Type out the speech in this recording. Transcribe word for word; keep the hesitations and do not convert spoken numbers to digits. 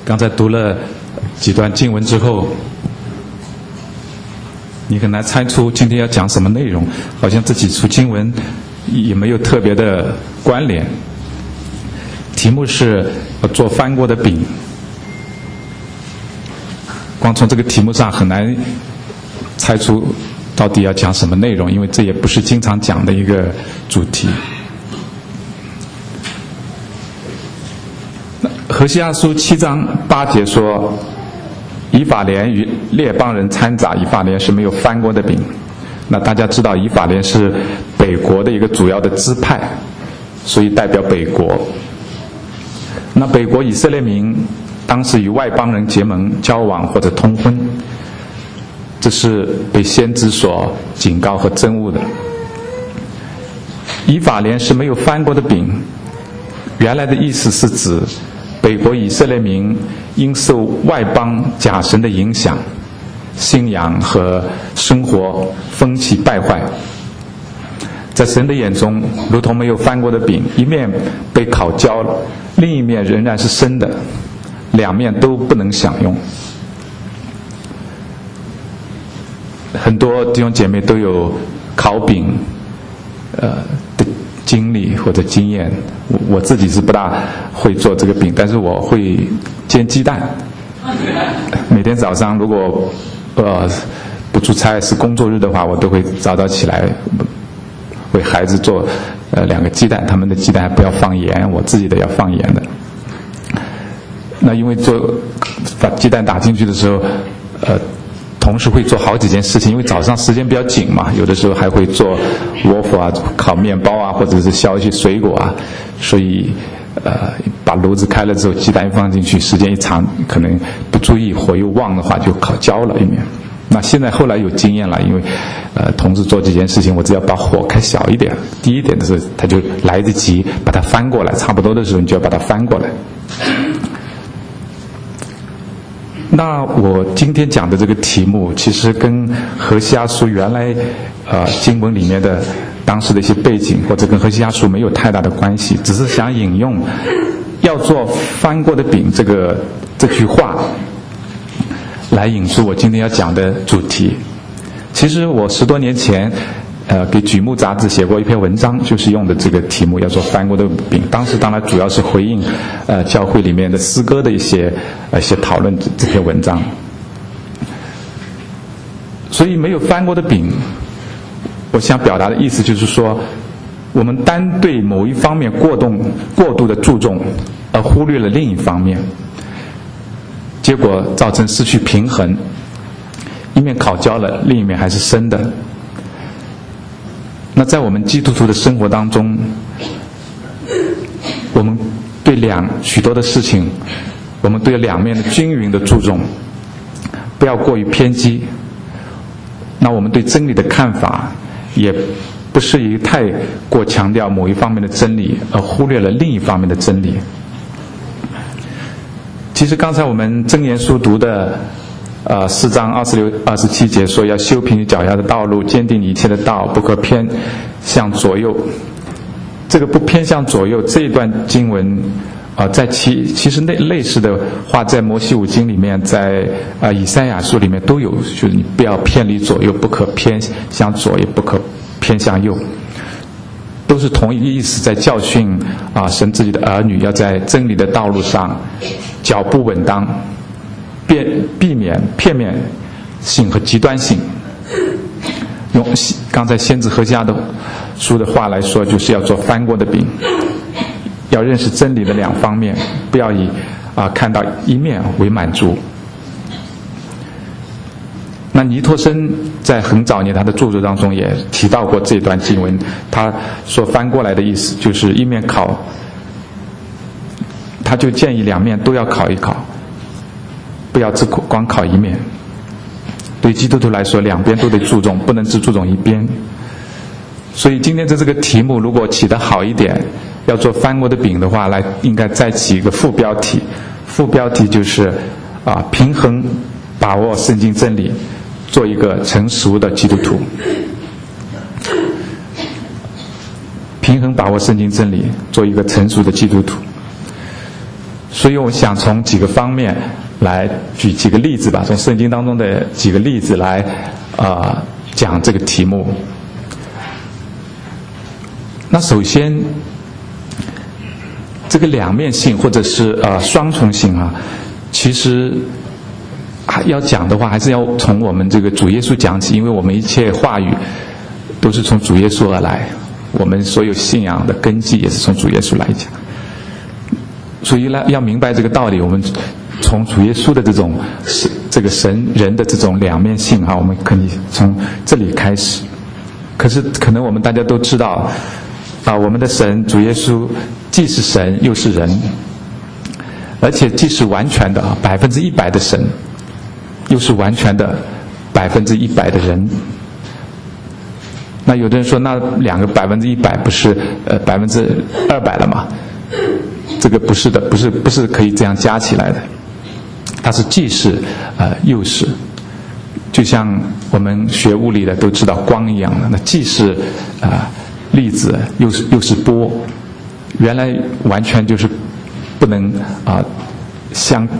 刚才读了几段经文之后，你很难猜出今天要讲什么内容，好像这几处经文也没有特别的关联。题目是做翻过的饼，光从这个题目上很难猜出到底要讲什么内容，因为这也不是经常讲的一个主题。何西阿书七章八节说，以法莲与列邦人掺杂，以法莲是没有翻过的饼。那大家知道以法莲是北国的一个主要的支派，所以代表北国。那北国以色列民当时与外邦人结盟交往或者通婚，这是被先知所警告和憎恶的。以法莲是没有翻过的饼，原来的意思是指北国以色列民因受外邦假神的影响，信仰和生活风气败坏，在神的眼中如同没有翻过的饼，一面被烤焦了，另一面仍然是生的，两面都不能享用。很多弟兄姐妹都有烤饼呃的经历或者经验，我我自己是不大会做这个饼，但是我会煎鸡蛋。每天早上如果呃不出差是工作日的话，我都会早早起来为孩子做呃两个鸡蛋，他们的鸡蛋还不要放盐，我自己的要放盐的。那因为做把鸡蛋打进去的时候，呃。同时会做好几件事情，因为早上时间比较紧嘛，有的时候还会做窝夫啊、烤面包啊，或者是削一些水果啊，所以呃把炉子开了之后，鸡蛋一放进去，时间一长，可能不注意火又旺的话，就烤焦了一面。那现在后来有经验了，因为呃同时做这件事情，我只要把火开小一点、低一点的时候，它就来得及把它翻过来，差不多的时候你就要把它翻过来。那我今天讲的这个题目，其实跟何西阿书原来呃经文里面的当时的一些背景，或者跟何西阿书没有太大的关系，只是想引用要做翻过的饼这个这句话来引出我今天要讲的主题。其实我十多年前呃给举目杂志写过一篇文章，就是用的这个题目，要做翻过的饼。当时当然主要是回应呃教会里面的诗歌的一些呃一些讨论这篇文章。所以没有翻过的饼，我想表达的意思就是说，我们单对某一方面过度过度的注重，而忽略了另一方面，结果造成失去平衡，一面烤焦了，另一面还是生的。那在我们基督徒的生活当中，我们对两许多的事情，我们对两面的均匀的注重，不要过于偏激。那我们对真理的看法，也不适宜太过强调某一方面的真理，而忽略了另一方面的真理。其实刚才我们箴言书读的呃，四章二十六、二十七节说，要修平你脚下的道路，坚定你一切的道，不可偏向左右。这个不偏向左右这一段经文，啊、呃，在其其实类类似的话，在摩西五经里面，在啊、呃、以赛亚书里面都有，就是你不要偏离左右，不可偏向左，也不可偏向右，都是同一个意思，在教训啊、呃、神自己的儿女要在真理的道路上脚步稳当。避避免片面性和极端性。用刚才先知何西阿的书的话来说，就是要做翻过的饼，要认识真理的两方面，不要以啊、呃、看到一面为满足。那尼托生在很早年他的著作当中也提到过这段经文，他说翻过来的意思就是一面烤，他就建议两面都要烤一烤，不要只光烤一面。对基督徒来说，两边都得注重，不能只注重一边。所以今天的这个题目如果起得好一点，要做翻过的饼的话，来应该再起一个副标题，副标题就是啊，平衡把握圣经真理，做一个成熟的基督徒。平衡把握圣经真理，做一个成熟的基督徒。 所以我想从几个方面来举几个例子吧，从圣经当中的几个例子来啊、呃、讲这个题目。那首先，这个两面性或者是呃双重性啊，其实要讲的话，还是要从我们这个主耶稣讲起，因为我们一切话语都是从主耶稣而来，我们所有信仰的根基也是从主耶稣来讲。所以呢，要明白这个道理，我们从主耶稣的这种这个神人的这种两面性啊，我们可以从这里开始。可是可能我们大家都知道啊，我们的神主耶稣既是神又是人，而且既是完全的啊百分之一百的神，又是完全的百分之一百的人。那有的人说，那两个百分之一百不是呃百分之二百了吗？这个不是的，不是不是可以这样加起来的。它是既是呃又是，就像我们学物理的都知道光一样的，那既是啊、呃、粒子，又是又是波，原来完全就是不能啊、呃、相